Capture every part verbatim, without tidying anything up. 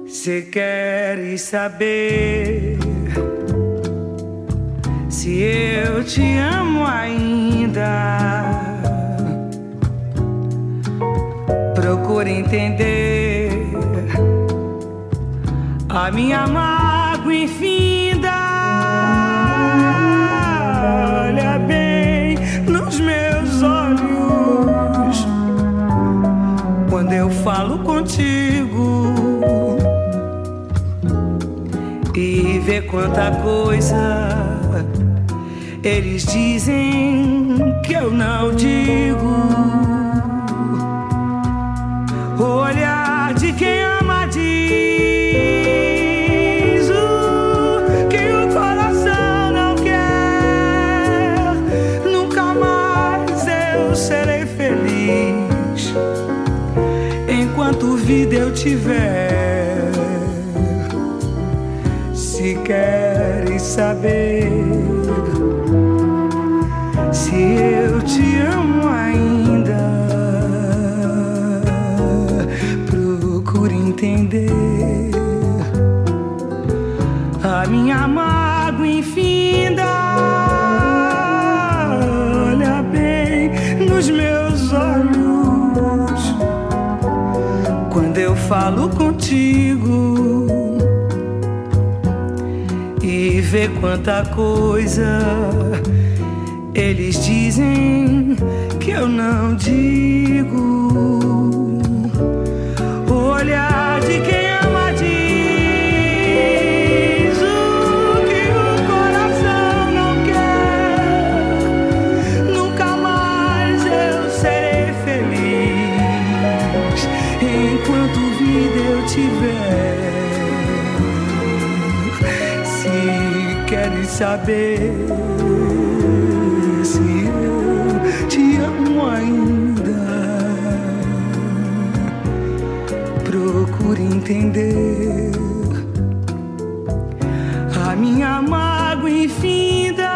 Cê queres saber se eu te amo ainda? Procura entender a minha mágoa infinda. Olha bem nos meus olhos quando eu falo contigo e vê quanta coisa eles dizem que eu não digo. O olhar de quem ama diz o que o coração não quer. Nunca mais eu serei feliz enquanto vida eu tiver. Se queres saber se eu te amo ainda, procure entender a minha mágoa infinda. Olha bem nos meus olhos quando eu falo contigo e vê quanta coisa eles dizem que eu não digo. O olhar de quem ama diz o que o coração não quer. Nunca mais eu serei feliz enquanto vida eu tiver. Se queres saber se eu te amo ainda, procure entender a minha mágoa infinda.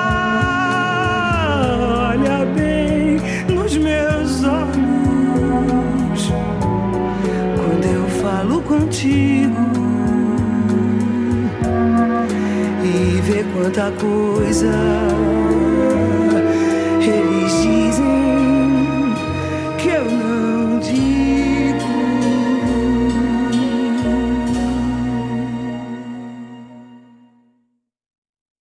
Olha bem nos meus olhos quando eu falo contigo e vê quanta coisa